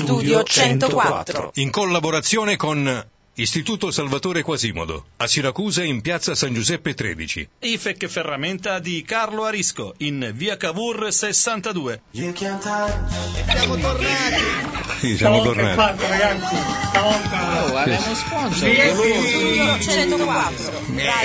Studio 104. In collaborazione con Istituto Salvatore Quasimodo, a Siracusa in piazza San Giuseppe 13. IFEC Ferramenta di Carlo Arisco, in via Cavour 62. Siamo tornati! Sì, siamo tornati. Fatto, ragazzi, stavolta abbiamo uno sponsor. Studio 104.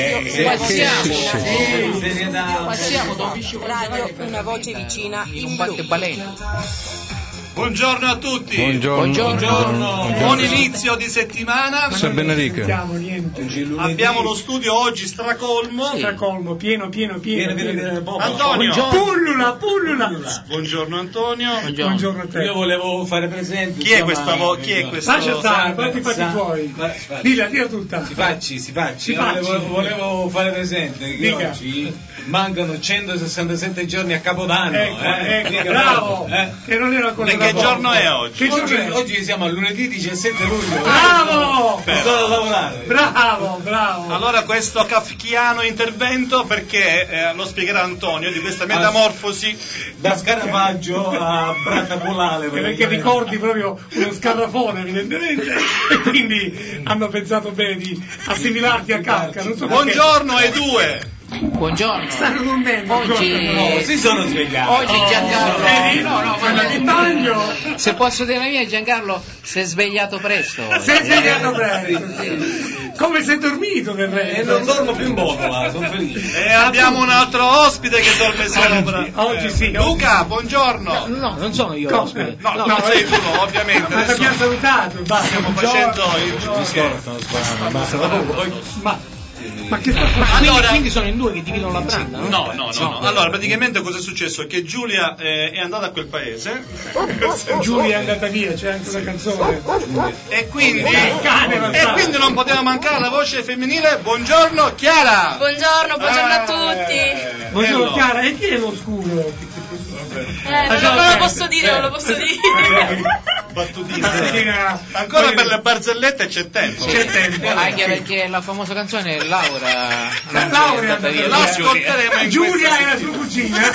Radio una voce vicina in blu. Buongiorno a tutti. Buongiorno. Buon inizio di settimana. San Benedica. non sentiamo niente. Abbiamo lo studio oggi stracolmo. Stracolmo, pieno. Antonio. Pullula. Buongiorno Antonio. Buongiorno a te. Io volevo fare presente. Chi è questa voce? Chi è questo? Lascia stare, fatti i fatti tuoi. Dilla tutta. Si facci. Volevo fare presente che Dica. oggi mancano 167 giorni a Capodanno. Ecco, bravo. Che non era ancora. E che giorno è oggi? Oggi siamo a lunedì 17 luglio. Bravo! Sto a lavorare. Bravo. Allora questo kafkiano intervento, perché lo spiegherà Antonio, di questa metamorfosi Da Scarafaggio a Bratta Polale. Perché ricordi proprio uno scarrafone evidentemente e quindi hanno pensato bene di assimilarti a Kafka. Non so perché. Buongiorno ai due. Buongiorno. Stanno dormendo. Oggi si sono svegliati. Oggi Giancarlo. Ma di bagno. Se posso dire la mia, Giancarlo si è svegliato presto. Sei svegliato presto. Sì. Come sei dormito del E resto? non dormo più in botola, sono felice. E abbiamo un altro ospite che dorme sopra. Oggi sì. Luca, buongiorno. No, non sono io. Come? No, non sei tu, ovviamente. Ma ti Adesso abbiamo salutato. Basta. stiamo facendo il giudizio. Ma che sta facendo? Allora, Quindi sono in due che dividono la branda, no? No. Allora, praticamente cosa è successo? Che Giulia è andata a quel paese Giulia è andata via, c'è anche una canzone. e quindi cane, non poteva mancare la voce femminile. Buongiorno Chiara. Buongiorno a tutti. Buongiorno Chiara, e chi è lo scuro? Non lo posso dire. Battutina. Ancora per le barzellette c'è tempo. Anche perché la famosa canzone è Laura. Laura L'ascolteremo in Giulia questa è la sua cugina.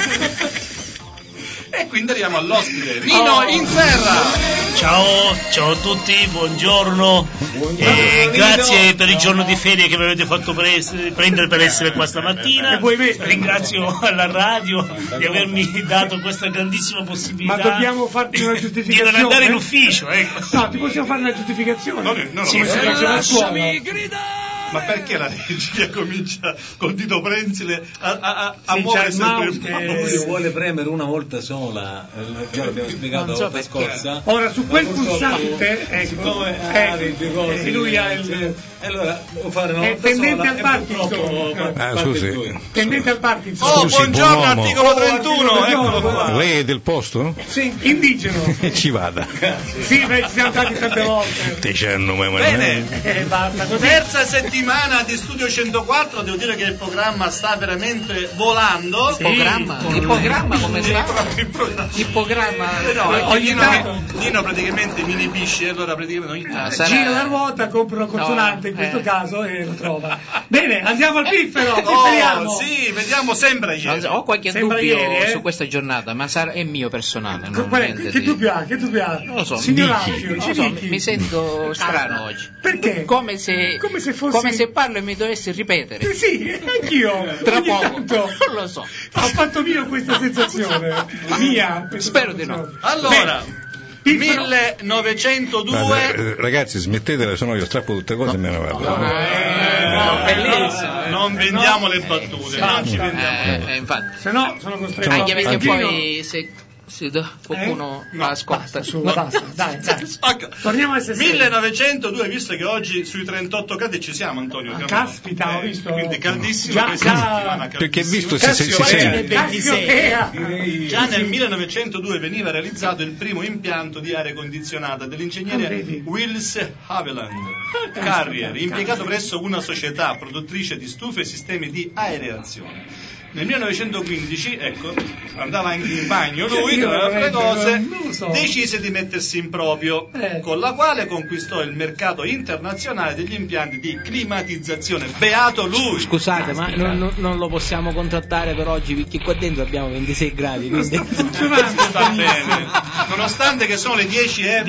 E quindi arriviamo all'ospite. Nino in serra. Ciao a tutti, buongiorno. Grazie per il giorno di ferie che mi avete fatto prendere per essere qua stamattina. Ringrazio alla radio di avermi dato questa grandissima possibilità. Ma dobbiamo farti una giustificazione. Di non andare in ufficio, ecco. No, ti possiamo fare una giustificazione. No, Come si dice a scuola. Ma perché la regia comincia con Tito Prensile a Sì, muovere c'è il sempre mouse il che- mouse? Lui vuole premere una volta sola, già l'abbiamo spiegato la volta scorsa. Ora su quel pulsante, ecco, Siccome ha le due cose, lui ha il allora devo fare una è volta tendente sola al e Parkinson. purtroppo parte scusi. due. tendente al Parkinson. Oh, Scusi, buongiorno, buon uomo. articolo 31, eccolo qua. Lei è del posto? Sì, indigeno. Ci vada. Sì, beh, ci siamo stati tante volte. Te c'hanno mai Bene, Basta così. terza settimana di Studio 104, devo dire che il programma sta veramente volando. Il programma come sta? Il programma. Il programma. No, ogni tanto- Nino praticamente mi inibisce, allora praticamente ogni tanto. Gira la ruota, compra una consonante in questo caso e lo trova. Bene, andiamo al piffero. Pifferiamo. Oh, sì, vediamo, sembra ieri. Ho qualche Sembra dubbio ieri, su questa giornata, ma è mio personale. Non Qual è? niente Che di- dubbio ha? Non lo so, Signor Dichi. Alfio, Non lo ci so, dichi. mi sento strano oggi. Perché? Come se fossi- come se parlo e mi dovessi ripetere. Sì, anch'io. Tra Ogni poco. tanto Non lo so. ho fatto mio questa sensazione. Mia. questa Spero di sensazione. no. Allora, Piffero. 1902. Guarda, ragazzi, smettetela, se no io strappo tutte cose e me ne vado. Bellissimo. Non vendiamo le battute, non ci vendiamo. Infatti. Se no sono costretto Anche a perché Pino. poi se qualcuno la ascolta. Basta, dai. Ecco. Torniamo a essere seri. 1902, visto che oggi sui 38 gradi ci siamo, Antonio. Ah, caspita, ho visto. Quindi caldissimo Già, questa già. settimana. Perché visto caldissimo. si sente. Cassiopea. Già nel 1902 veniva realizzato il primo impianto di aria condizionata dell'ingegnere vedi? Wills Haviland Carrier, impiegato presso una società produttrice di stufe e sistemi di aereazione. nel 1915, ecco, andava anche in bagno lui, doveva fare le cose, decise di mettersi in proprio, con la quale conquistò il mercato internazionale degli impianti di climatizzazione. Beato lui! Scusate, ma non lo possiamo contrattare per oggi, perché qua dentro abbiamo 26 gradi, quindi... Sta bene, nonostante che sono le 10 e...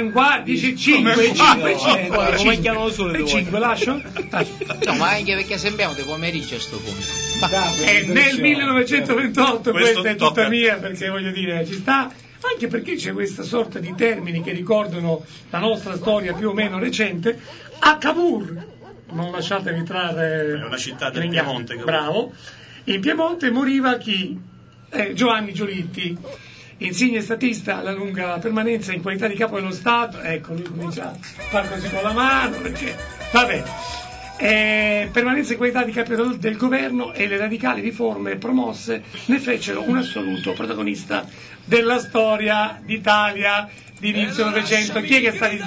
10:05, come chiamano solo 5, lascio? No, ma anche perché sembriamo di pomeriggio a sto punto. Nel 1928 Questo questa è tocca. tutta mia, perché voglio dire, ci sta, anche perché c'è questa sorta di termini che ricordano la nostra storia più o meno recente. A Cavour, non lasciatevi trarre, È una città del l'inganno. Piemonte, Cavour. Bravo, in Piemonte moriva chi? Giovanni Giolitti, insigne statista alla lunga permanenza in qualità di capo dello Stato. Ecco, lui comincia a fare così con la mano, perché vabbè. Permanenza in qualità di capo del governo, e le radicali riforme promosse ne fecero un assoluto protagonista della storia d'Italia di inizio Novecento. Chi è che sta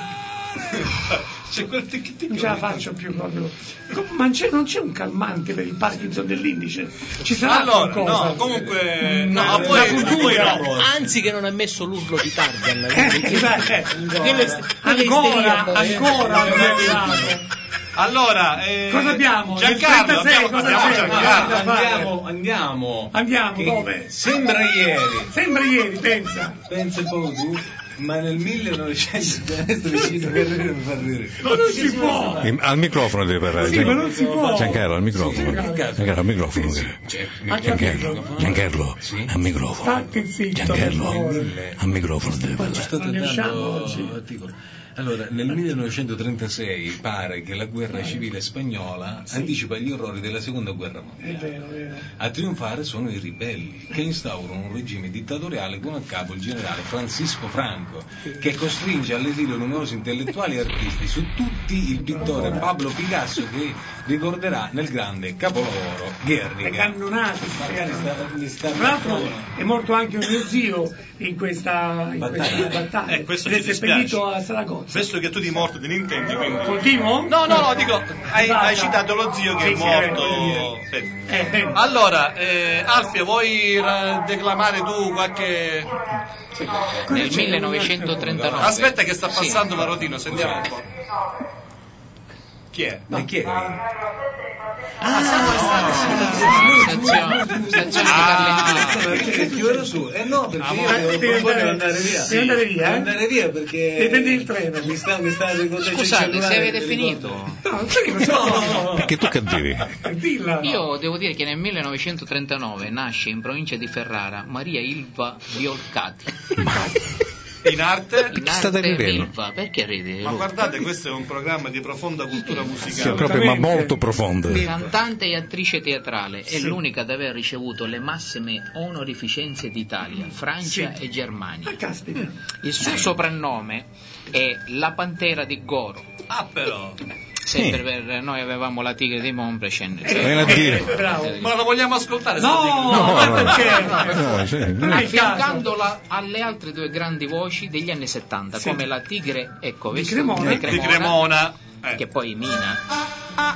non ce la faccio più proprio. Ma non c'è un calmante per il Parkinson dell'indice? Ci sarà Allora, qualcosa? no, comunque, no, la poi cultura. no. Anzi, che non ha messo l'urlo di Tarzan. Ancora Allora, cosa abbiamo? Giancarlo, Nel 36, cosa abbiamo c'è? Giancarlo. Andiamo. Che Dove? Sembra ieri, pensa pensa poco tu, ma nel 1900 adesso vicino per ridere. ma non si può. Al microfono deve parlare. Sì, ma non si può. Giancarlo, al microfono. Giancarlo, al microfono. Giancarlo, al microfono. State zitto, Giancarlo, per favore. al microfono deve parlare. Sto Non riusciamo tentando oggi. articolo. Allora, nel 1936 pare che la guerra civile spagnola anticipa gli orrori della seconda guerra È mondiale. vero, è vero. A trionfare sono i ribelli, che instaurano un regime dittatoriale con a capo il generale Francisco Franco, che costringe all'esilio numerosi intellettuali e artisti, su tutti il pittore Pablo Picasso, che ricorderà nel grande capolavoro Le Guernica. cannonate, tra l'altro è morto anche un mio zio in questa battaglia, Questo ed ci è dispiace. seppellito a Saragozza. Visto che tu di morto te ne intendi, quindi... Continuo? No, dico, hai citato lo zio che è Sì, morto. bene. Allora, Alfio, vuoi declamare tu qualche... Nel 1939. Aspetta che sta passando la Rodino, sentiamo un po'. Chi è? Ma chi è? Stazione di Carlettino. Che ora su? No, perché io devi devo andare via. Devi andare via, Devo andare via perché... Devi prendere il treno. Mi sta ricordando. Scusate, se avete finito. No, sai che no. Perché tu che devi? Dilla. Io devo dire che nel 1939 nasce in provincia di Ferrara Maria Ilva Violcati. In arte? In State arte ridendo? Ilva, perché ride? Ma guardate, questo è un programma di profonda cultura Sì, musicale. proprio, ma molto profondo. Cantante e attrice teatrale, è l'unica ad aver ricevuto le massime onorificenze d'Italia, Francia e Germania. Caspita. Il suo soprannome è la Pantera di Goro. Ah, però. Sempre per noi avevamo la tigre di Montbrechend. Vieni a dire. Bravo. Ma lo vogliamo ascoltare? No, ma perché? No, sì. Non è il caso. Affiancandola alle altre due grandi voci degli anni 70, Sì. come la tigre, ecco, Di visto? Cremona. Di Cremona. che poi Mina.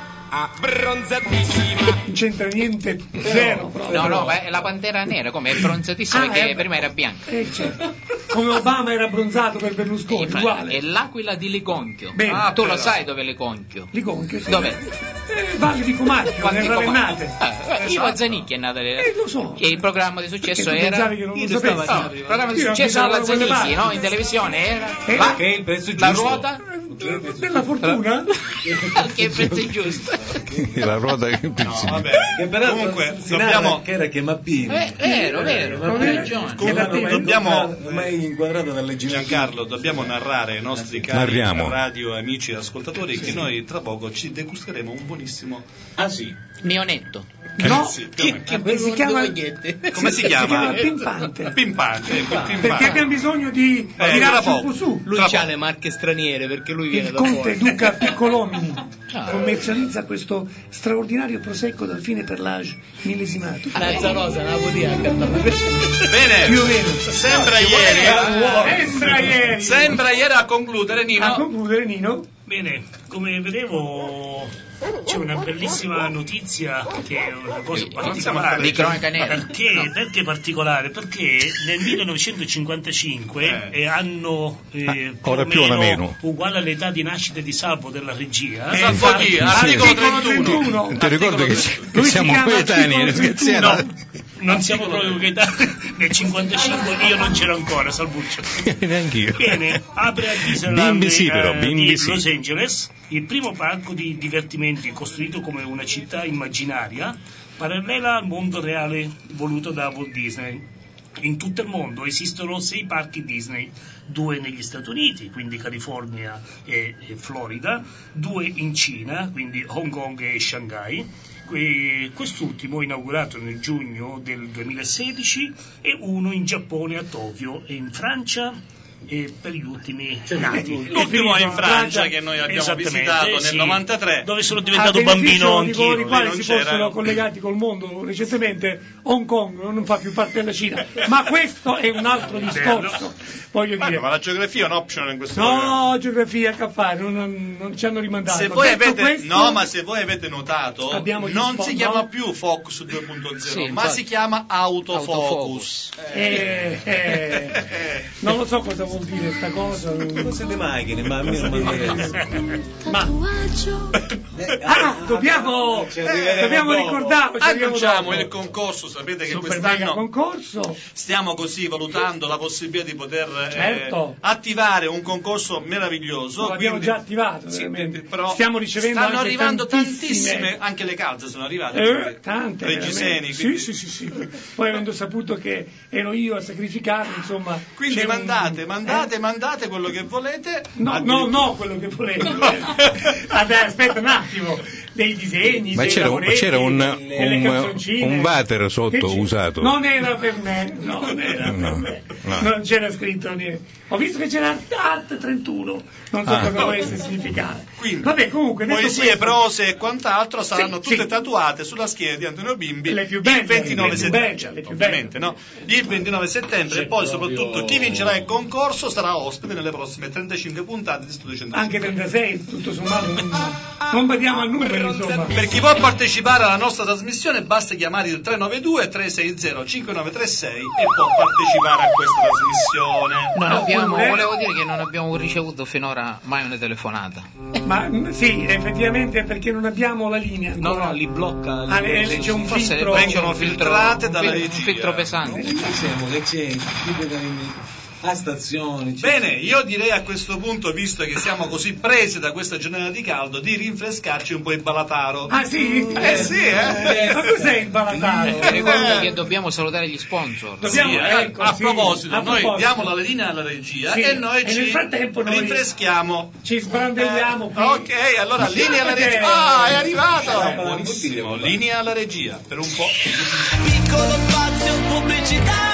Non c'entra niente, zero proprio. No, è la pantera nera, come è bronzatissima, che prima era bianca. Certo. Come Obama era bronzato per Berlusconi, uguale. È l'aquila di Liconchio. Bene. Tu lo sai dove è Liconchio? Liconchio, sì. Dov'è? Valle di Comacchio, Valle nel di Comacchio. Ravennate. Ivo Zanicchi è nata Lo so. E il programma di successo Perché tu era. pensavi che non lo sapessi? No, il programma di Io successo abitavo della da quelle Zanicchi, parti. no? In televisione era. Che è il prezzo La giusto. ruota? Della fortuna? Che il prezzo è giusto. La ruota che Vabbè. Che però Comunque, si narra dobbiamo... che era Chiamappino. Vero, hai ragione. Dobbiamo... Ormai inquadrato dalle Giancarlo, dobbiamo narrare ai nostri cari Narriamo. radio amici e ascoltatori che noi tra poco ci degusteremo un buonissimo... Ah sì. Mionetto. No, Sì, più o meno. si chiama... Come si chiama? Pimpante. Pimpante, ecco, il Perché pimpante. abbiamo bisogno di tra tirarci un poco. po' su. Lui Tra c'ha poco. le marche straniere perché lui viene Il da conte fuori. Duca Piccolomini commercializza questo straordinario prosecco dal fine per l'age millesimato. Lazzarosa, non la può dire a cantare. Bene, Più o meno. sembra ieri a concludere, Nino. A concludere, Nino, Bene, come vedevo c'è una bellissima notizia che è una cosa particolare. Di cronaca nera. Perché particolare? Perché nel 1955 hanno ora più o meno uguale all'età di nascita di Salvo della regia. Salvo chi? Articolo 31. Ti ricordo che siamo coetanei, non siamo proprio coetanei. Nel 55 io non c'ero ancora, Salvuccio. Neanch'io. Bene, apre a Disneyland Bimbi di Los Angeles il primo parco di divertimenti costruito come una città immaginaria parallela al mondo reale voluto da Walt Disney. In tutto il mondo esistono 6 parchi Disney, 2 negli Stati Uniti, quindi California e Florida, 2 in Cina, quindi Hong Kong e Shanghai, quest'ultimo inaugurato nel giugno del 2016, e 1 in Giappone a Tokyo e in Francia e per gli ultimi nati. L'ultimo è in Francia, che noi abbiamo visitato nel 93, dove sono diventato bambino anch'io. Di quali si fossero collegati col mondo recentemente. Hong Kong non fa più parte della Cina, ma questo è un altro discorso. Voglio dire, ma la geografia è un optional in questo no, geografia che fare, non ci hanno rimandato. Se voi avete notato, non si chiama più Focus 2.0, sì, ma si chiama Autofocus. Non lo so cosa vuol dire sta cosa. Cose di macchine, ma a me non mi interessa. Dobbiamo ricordarlo. Annunciamo il concorso. Sapete che quest'anno concorso stiamo così valutando la possibilità di poter attivare un concorso meraviglioso. L'abbiamo già attivato, però stiamo ricevendo stanno arrivando tantissime, anche le calze sono arrivate, tante Reggiseni, sì. Poi avendo saputo che ero io a sacrificarmi, insomma, quindi mandate quello che volete. No, quello che volete. Aspetta un attimo, dei disegni, ma c'era un water sotto usato. Non era per me, non c'era scritto niente. Ho visto che c'era Art 31, non so cosa volesse significare. Quindi, vabbè, comunque, poesie, prose e quant'altro saranno tutte tatuate sulla schiena di Antonio Bimbi il 29 settembre. Ovviamente, no? Il 29 settembre, e poi soprattutto chi vincerà il concorso sarà ospite nelle prossime 35 puntate di Studio 105. Anche 36, tutto sommato, non badiamo al numero, insomma. Per chi vuole partecipare alla nostra trasmissione basta chiamare il 392 360 5936 e può partecipare a questa trasmissione. Volevo dire che non abbiamo ricevuto finora mai una telefonata. Ma sì, effettivamente, perché non abbiamo la linea. No, li blocca. C'è un filtro. Vengono filtrate dalla regia. Un filtro pesante. Che c'è a stazioni. Bene, io direi a questo punto, visto che siamo così presi da questa giornata di caldo, di rinfrescarci un po' il balataro. Ah sì? Sì. Ma cos'è il balataro? Ricordo che dobbiamo salutare gli sponsor. A proposito, noi diamo la linea alla regia e noi nel frattempo rinfreschiamo. Ci sbrandelliamo qui. Ok, allora linea alla regia. È arrivato! Buonissimo, linea alla regia per un po'. Piccolo spazio pubblicità.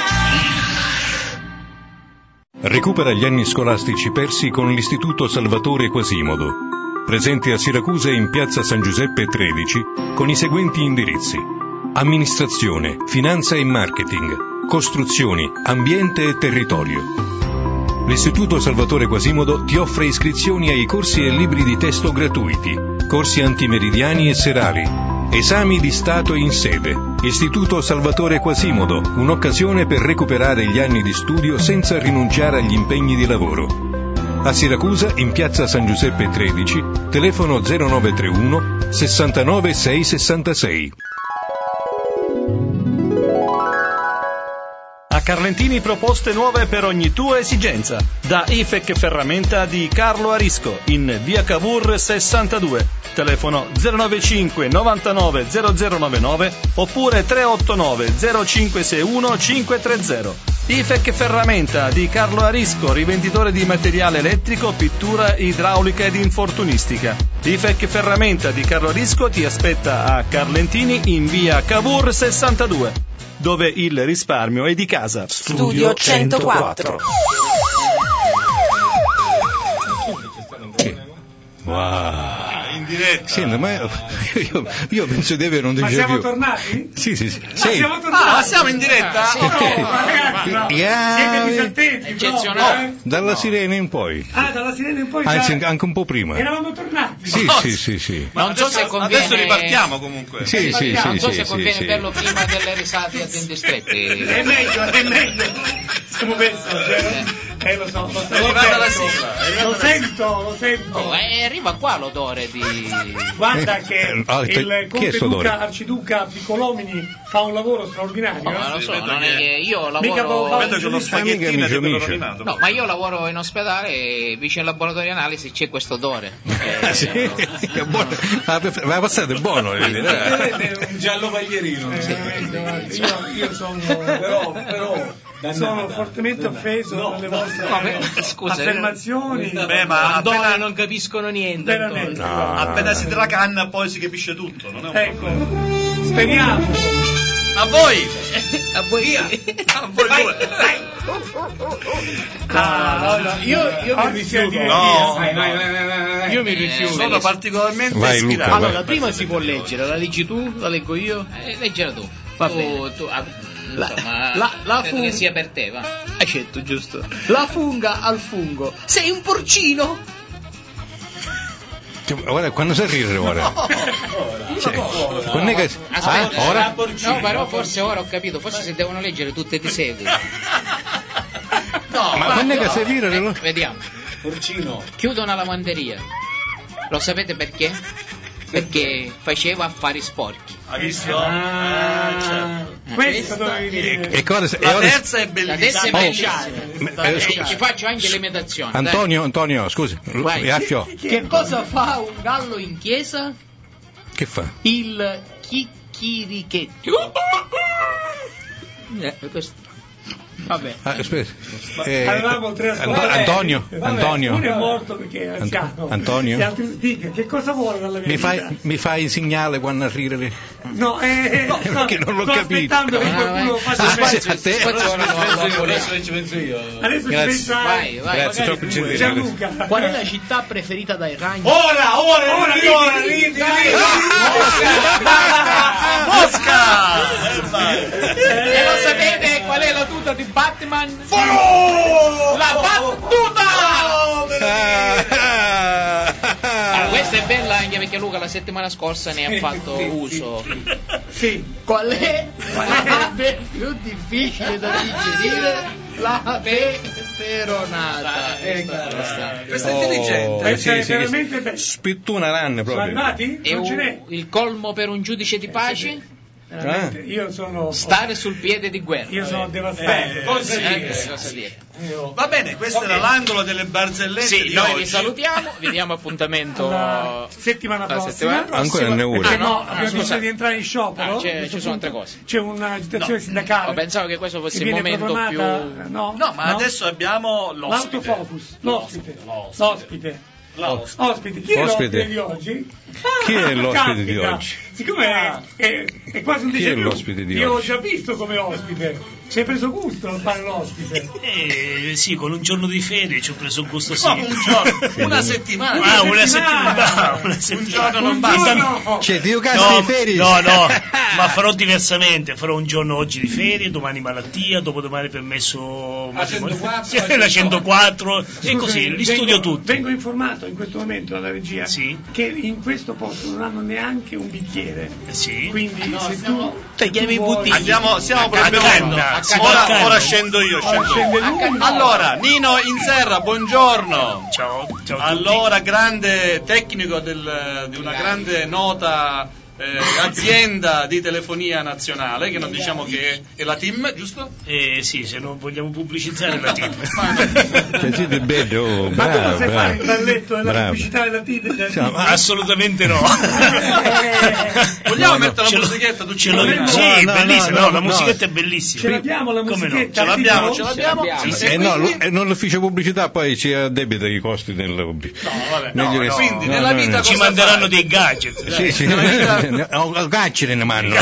Recupera gli anni scolastici persi con l'Istituto Salvatore Quasimodo, presente a Siracusa in piazza San Giuseppe 13, con i seguenti indirizzi: amministrazione, finanza e marketing, costruzioni, ambiente e territorio. L'Istituto Salvatore Quasimodo ti offre iscrizioni ai corsi e libri di testo gratuiti, corsi antimeridiani e serali, esami di Stato in sede. Istituto Salvatore Quasimodo, un'occasione per recuperare gli anni di studio senza rinunciare agli impegni di lavoro. A Siracusa, in piazza San Giuseppe 13, telefono 0931 69 666. A Carlentini proposte nuove per ogni tua esigenza. Da IFEC Ferramenta di Carlo Arisco, in via Cavour 62. Telefono 095 99 0099 oppure 389 0561 530. IFEC Ferramenta di Carlo Arisco, rivenditore di materiale elettrico, pittura, idraulica ed infortunistica. IFEC Ferramenta di Carlo Arisco ti aspetta a Carlentini in via Cavour 62, dove il risparmio è di casa. Studio 104. In diretta Senta, ma io penso di avere un déjà vu. Ma siamo tornati? Sì. Siamo tornati. Ma siamo in diretta? Sì. Ragazzi, no. Siete disattenti, eccezionale. Dalla sirena in poi. Dalla sirena in poi. Anzi, anche un po' prima. Eravamo tornati. Sì. Ma non so se conviene... Adesso ripartiamo comunque. Sì. Non so se conviene farlo prima delle risate a denti stretti. È meglio. Siamo messi. Lo so, È arrivata la sigla. Lo sento. Arriva qua l'odore di... Guarda che il conte arciduca Piccolomini fa un lavoro straordinario. No, lo so, non è che io lavoro... Vedo che lo spaghettino è di quello rovinato. No, ma io lavoro in ospedale e vicino al laboratorio di analisi c'è questo odore. Sì, è buono. Ma passato è buono, è un giallo paglierino. Io sono però sono fortemente offeso dalle vostre affermazioni. Ma appena non capiscono niente. Veramente. Appena si trova canna poi si capisce tutto, non è un problema. Speriamo. A voi! A voi via! A voi due! Io mi rifiuto. Io mi rifiuto. Sono particolarmente ispirato. Allora, prima si può leggere, la leggi tu? La leggo io? Leggela tu. Va bene. La funga che sia per te, va. Hai scelto, giusto? La funga al fungo. Sei un porcino! Guarda, quando si ride ora? Aspetta, ora? No, però forse ora ho capito, forse se devono leggere tutte di seguito. No, ma quando è che si ride? Vediamo. Porcino. Chiudo una lavanderia. Lo sapete perché? Perché faceva affari sporchi. Ha visto? Certo. Questo dovevi dire. La terza è bellissima. Ci faccio anche l'imitazione. Antonio, scusi. Che cosa fa un gallo in chiesa? Che fa? Il chicchirichetto. Questo. Vabbè. Aspetta. Avevamo tre Antonio. Uno è morto perché è anziano. Antonio. Dica, che cosa vuole dalla mia vita? Mi fai il segnale quando ridere? No, perché non l'ho capito. Aspettando che qualcuno faccia a te. Adesso ci penso io. Adesso ci pensa. Vai. Grazie, troppo gentile. Gianluca. Qual è la città preferita dai ragni? Ora, Mosca! E lo sapete qual è la tuta di Batman? La battuta! Questa è bella anche perché Luca la settimana scorsa ne ha fatto uso. Sì. Qual è l'ave più difficile da digerire? La peperonata. Questa è intelligente. Questa è veramente bella. Spittuna ranne proprio. Salvati? È Non ce n'è. il colmo per un giudice di pace? Io sono stare sul piede di guerra. Io sono devastato. Cosa dire? Va bene, questo era l'angolo delle barzellette. Sì, noi vi salutiamo, vi diamo appuntamento settimana prossima. Ancora ne ore. No, abbiamo deciso di entrare in sciopero. Ci sono altre cose. C'è un'agitazione sindacale. Pensavo che questo fosse il momento più. No, ma adesso abbiamo l'autofocus. L'ospite. Chi è l'ospite di oggi? Chi è l'ospite di oggi? Siccome è quasi un Chi è l'ospite di oggi? Io ho già visto come ospite. Ci hai preso gusto a fare l'ospite? Sì, con un giorno di ferie ci ho preso gusto, sì. Un giorno, una settimana. Una settimana. Un giorno non basta. Cioè, Dio cazzo di ferie? No, ma farò diversamente. Farò un giorno oggi di ferie, domani malattia, dopodomani permesso la 104 e così, li studio tutti. Vengo informato in questo momento dalla regia che in questo posto non hanno neanche un bicchiere. Sì. Quindi se tu tagliamo i buttini. Stiamo preparando. Ora scendo io. Allora, Nino Inserra, buongiorno. Ciao. Allora, grande tecnico di una grande nota azienda di telefonia nazionale, che non diciamo che è la TIM, giusto? Sì, se non vogliamo pubblicizzare la TIM. Ma tu non sai fare il balletto della pubblicità della TIM? Assolutamente no. Vogliamo mettere la musichetta? Tu ce l'hai? Sì, bellissima. La musichetta è bellissima. Ce l'abbiamo la musichetta? Ce l'abbiamo. Non l'ufficio pubblicità poi ci addebita i costi del hobby. Quindi nella vita ci manderanno dei gadget. Sì. Gaccere ne mandano.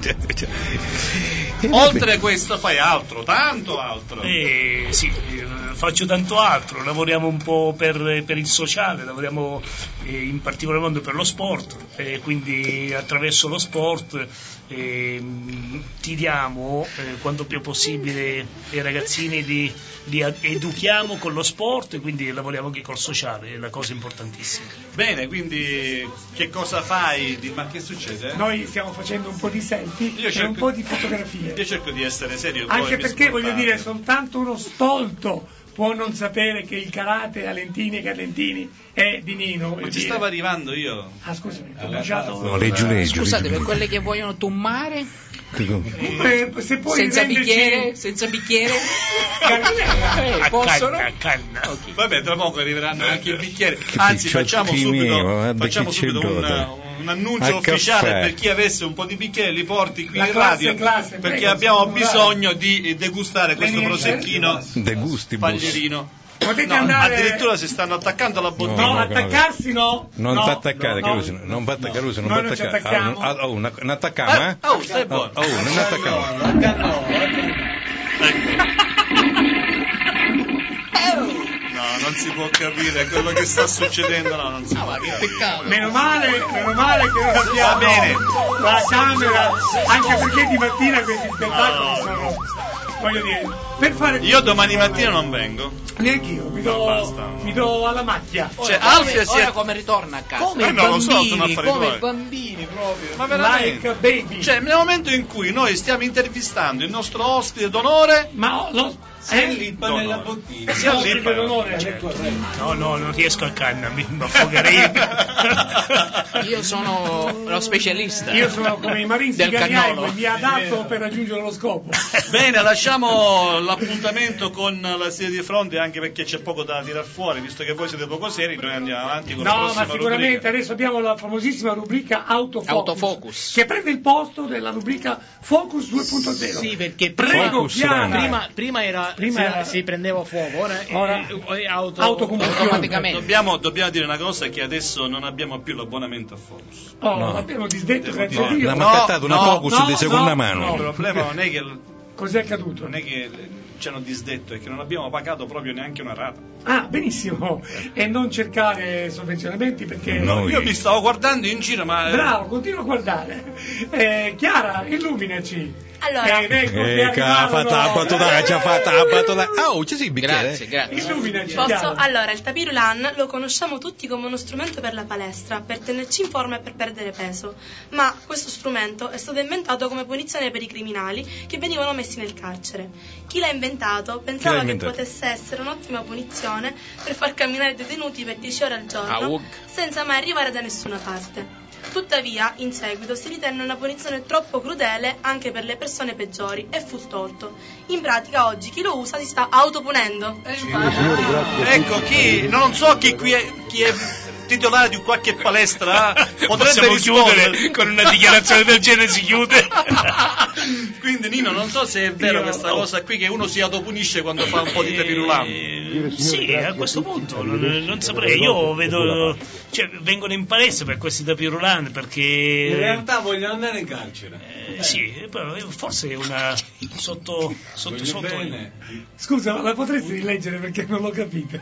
Oltre a questo fai altro, tanto altro. Sì, faccio tanto altro, lavoriamo un po' per il sociale, lavoriamo in particolar modo per lo sport, quindi attraverso lo sport tiriamo quanto più possibile i ragazzini, li educhiamo con lo sport e quindi lavoriamo anche col sociale, è la cosa importantissima. Bene, quindi che cosa fai? Ma che succede? Noi stiamo facendo un po' di selfie e un po' di fotografie. Io cerco di essere serio. Anche perché voglio dire, soltanto uno stolto può non sapere che il karate Alentini e Carlentini è di Nino. Ma ci stavo arrivando io. Ah, scusami, ho lasciato. No, leggi. Scusate, per quelle che vogliono tummare, se puoi senza renderci... bicchiere, A possono? canna. Okay. Vabbè, tra poco arriveranno anche i bicchieri. Anzi, facciamo subito un annuncio ufficiale per chi avesse un po' di bicchieri, li porti qui in radio, perché abbiamo bisogno di degustare questo prosecchino Paglierino. Potete andare... Addirittura si stanno attaccando alla bottiglia. No, attaccarsi no. Non ti attaccare, Caruso. Non batta Caruso, non Noi batta non ci attacchiamo. non attacchiamo, stai buono. Non attacchiamo. No, non si può capire quello che sta succedendo. No, non si può. Che peccato. Meno male che non abbiamo Va bene. la camera, anche perché di mattina questi spettacoli sono, voglio dire, per fare... Io domani mattina non vengo. Neanch'io, mi do alla macchia. Cioè, Alfio ora come ritorna a casa? Come non lo so, sono affari come tuoi. bambini proprio. Ma veramente? Like baby. Cioè, nel momento in cui noi stiamo intervistando il nostro ospite d'onore, Ma lippa nella bottiglia. si allippa. No, non riesco a canna, mi affogherei. Io sono lo specialista. Io sono come i Marines del di Gagliaico cannolo. e mi adatto per raggiungere lo scopo. Bene, lasciamo l'appuntamento con la serie di fronte, anche perché c'è poco da tirar fuori, visto che voi siete poco seri, noi andiamo avanti con la No, prossima ma sicuramente rubrica. adesso abbiamo la famosissima rubrica Autofocus. che prende il posto della rubrica Focus 2.0. Sì, perché Prego, Chiara. prima si prendeva fuoco, ora è autocombustione. Automaticamente. Dobbiamo dire una cosa, che adesso non abbiamo più l'abbonamento a Focus. Abbiamo disdetto, grazie a Dio. Abbiamo accattato una Focus di seconda mano. Il problema non è che Cos'è accaduto? non è che ci hanno disdetto, è che non abbiamo pagato proprio neanche una rata. Ah, benissimo. E non cercare sovvenzionamenti perché... Io mi stavo guardando in giro, ma... Bravo, continua a guardare. Chiara, illuminaci. Allora, Grazie. Illuminaci, posso? Chiara. Allora, il tapirulan lo conosciamo tutti come uno strumento per la palestra, per tenerci in forma e per perdere peso. Ma questo strumento è stato inventato come punizione per i criminali che venivano messi nel carcere. Chi l'ha inventato pensava che potesse essere un'ottima punizione per far camminare i detenuti per 10 ore al giorno senza mai arrivare da nessuna parte. Tuttavia, in seguito si ritenne una punizione troppo crudele anche per le persone peggiori e fu tolto. In pratica oggi chi lo usa si sta autopunendo. Ecco, non so chi qui è titolare di qualche palestra, potrebbe Possiamo rispondere chiudere con una dichiarazione del genere, si chiude. Quindi Nino, non so se è vero questa cosa qui, che uno si autopunisce quando fa un po' di tapirulan. Sì, a questo punto non saprei. Io vedo, vengono in palestra per questi tapirulan perché in realtà vogliono andare in carcere. Sì, però forse è una sotto. Scusa, ma la potresti rileggere perché non l'ho capita.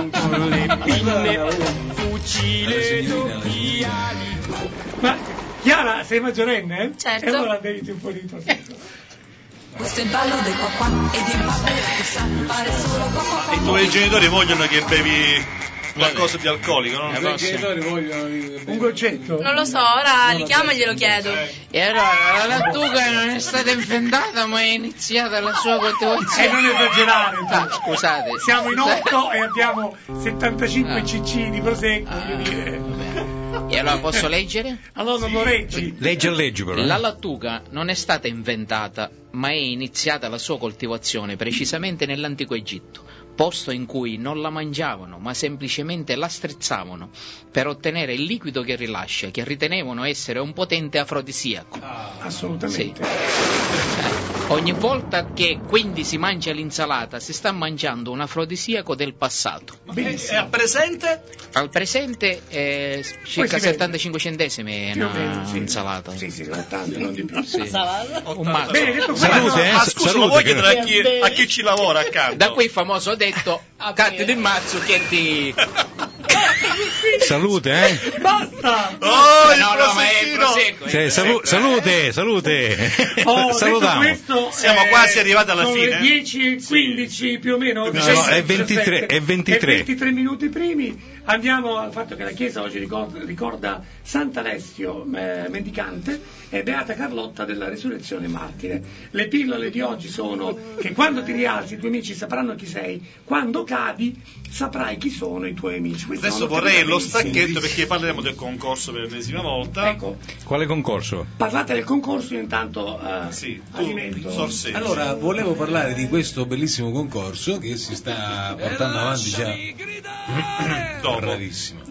Ma Chiara, sei maggiorenne? Certo. E allora beviti un po' di prosecco. Questo è il ballo del qua e di papà che sa fare solo papà. I tuoi genitori vogliono che bevi qualcosa di alcolico, no? I genitori vogliono un goccetto? Non lo so, ora richiamo e glielo chiedo. E allora la lattuga non è stata inventata, ma è iniziata la sua coltivazione. E non esagerare, scusate. Siamo in 8 e abbiamo 75 cc di prosecco, voglio dire. E allora posso leggere? Allora non lo leggi. Leggi però. La lattuga non è stata inventata, ma è iniziata la sua coltivazione precisamente nell'antico Egitto, posto in cui non la mangiavano, ma semplicemente la strizzavano per ottenere il liquido che rilascia, che ritenevano essere un potente afrodisiaco. Assolutamente. Sì. Ogni volta che quindi si mangia l'insalata, si sta mangiando un afrodisiaco del passato. E al presente? Al presente circa 75 centesimi è una insalata. Sì, 80, non di più. Sì. Un mazzo. Bene, detto Salute, scusa, lo vuoi chiedere a chi ci lavora accanto? Da qui il famoso detto detto catti del mazzo che ti... Salute, Basta! Salute. Salutiamo. Questo siamo quasi arrivati alla sono fine. Le 10:15 più o meno. No, è 23. E 23 minuti primi. Andiamo al fatto che la Chiesa oggi ricorda Sant'Alessio mendicante e Beata Carlotta della Resurrezione Martire. Le pillole di oggi sono che quando ti rialzi i tuoi amici sapranno chi sei, quando cadi saprai chi sono i tuoi amici. Adesso vorrei lo stacchetto perché parleremo del concorso per l'ennesima volta. Ecco. Quale concorso? Parlate del concorso, io intanto alimento. Allora, volevo parlare di questo bellissimo concorso che si sta portando avanti già. Bravissimo.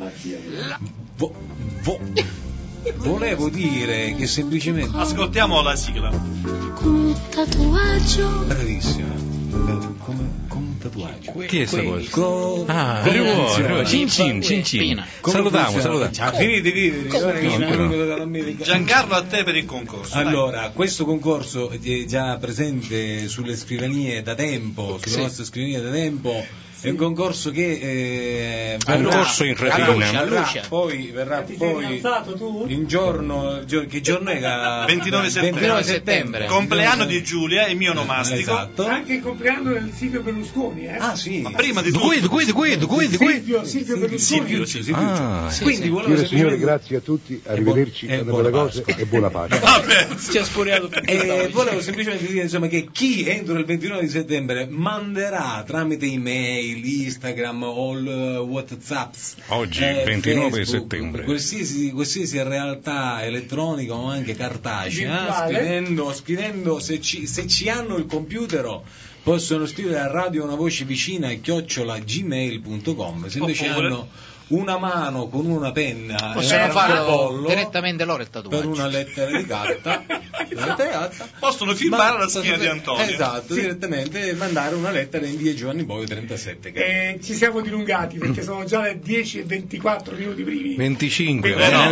Volevo dire che semplicemente. Ascoltiamo la sigla. Con un tatuaggio. Bravissima. Come un tatuaggio. Chi è sta cosa? Cin. Salutiamo. Finite. Giancarlo, a te per il concorso. Allora, questo concorso è già presente sulle scrivanie da tempo, sulle nostre scrivanie da tempo. È un concorso che corso in retina. Poi verrà in giorno. Che giorno è? 29 settembre. Compleanno di Giulia, il mio onomastico. Esatto. Anche il compleanno del Silvio Berlusconi. Ah, sì. Ma prima di tutto. Silvio Berlusconi. Quindi signore, grazie a tutti, arrivederci, tante belle cose e buona pace. Ci ha spuriato. Volevo semplicemente dire insomma che chi entro il 29 di settembre manderà tramite email, Instagram o WhatsApp oggi 29 Facebook, settembre qualsiasi realtà elettronica o anche cartacea, scrivendo se ci hanno il computer possono scrivere a radio una voce vicina @gmail.com. Se invece hanno una mano con una penna possono farlo direttamente loro il tatuaggio per una lettera di carta possono filmare la schiena di Antonio, esatto, direttamente mandare una lettera in via Giovanni Boio 37 ci siamo dilungati perché sono già le 10:24 minuti primi 25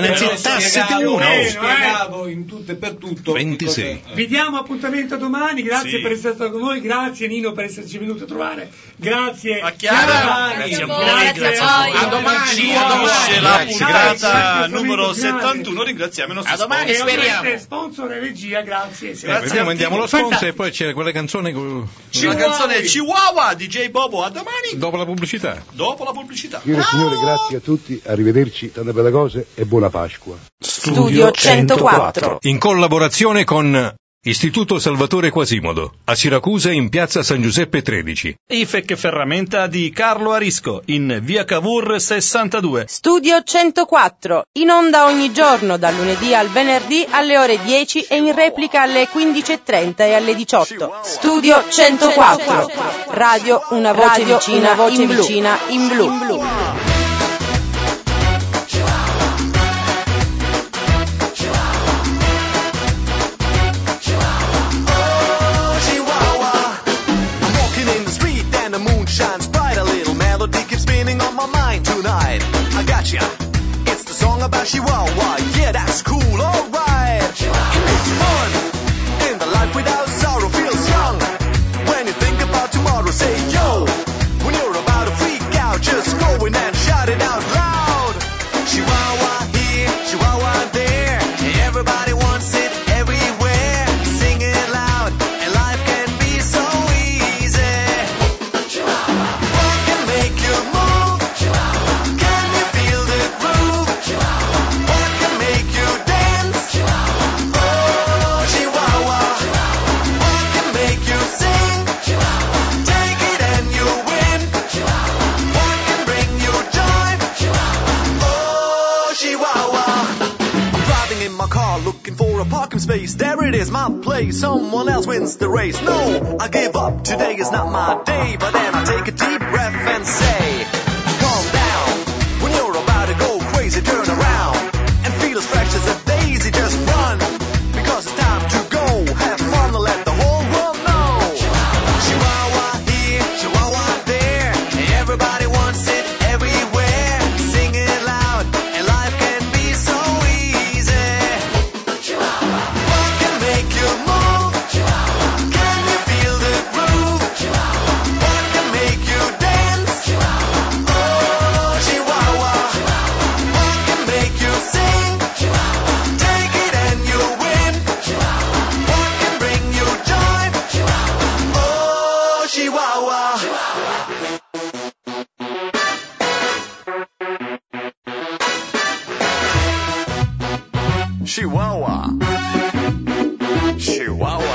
spiegato in tutto e per tutto 26 vi diamo appuntamento domani, grazie per essere stato con noi, grazie Nino per esserci venuto a trovare, grazie a Chiara, grazie a voi, a domani. Finisce la puntata numero 71. Ringraziamo i nostri domani, speriamo. Sponsor e regia, grazie. Grazie, mandiamo lo sponsor e poi c'è quella canzone la canzone Chihuahua DJ Bobo. A domani. Dopo la pubblicità. Signore e signori, grazie a tutti, arrivederci, tante belle cose e buona Pasqua. Studio 104 in collaborazione con Istituto Salvatore Quasimodo, a Siracusa in piazza San Giuseppe 13. IFEC Ferramenta di Carlo Arisco, in via Cavour 62. Studio 104, in onda ogni giorno dal lunedì al venerdì alle ore 10 e in replica alle 15:30 e alle 18. Studio 104, radio una voce vicina in blu. Shines bright, a little melody keeps spinning on my mind tonight. I gotcha, it's the song about Chihuahua. Yeah, that's cool, alright. It's fun, in the life without sorrow feels young. When you think about tomorrow, say yo. When you're about to freak out, just go in and shout it out loud. Chihuahua here, Chihuahua there. Everybody wants it everywhere. Sing it loud, and life can be so easy. What can make you move? Can you feel the groove? What can make you dance? Oh, Chihuahua. What can make you sing? Take it and you win. What can bring you joy? Oh, Chihuahua. I'm driving in my car looking for a parking space. There it is, my place. Someone else wins the race. No, I give up. Today is not my day. But then I take a deep breath and say, calm down. When you're about to go crazy, turn around and feel as fresh as a daisy. Just run, because it's time to go. Have fun and let the whole world know. Chihuahua here, Chihuahua there. Everybody wants it everywhere. Sing it loud, and life can be so easy. What can make you move? Can you feel the groove? What can make you dance? Chihuahua. Chihuahua.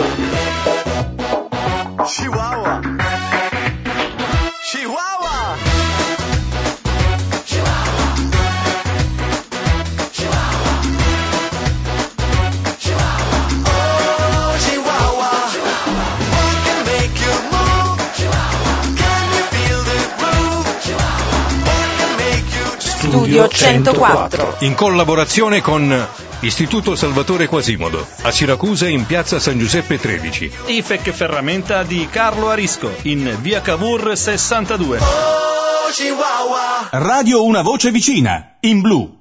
Chihuahua. Chihuahua. Oh, Chihuahua. What can make you move? Can you feel the groove? What can make you Studio 104. In collaborazione con Istituto Salvatore Quasimodo, a Siracusa in piazza San Giuseppe 13. IFEC Ferramenta di Carlo Arisco, in via Cavour 62. Oh, Chihuahua. Radio Una Voce Vicina, in blu.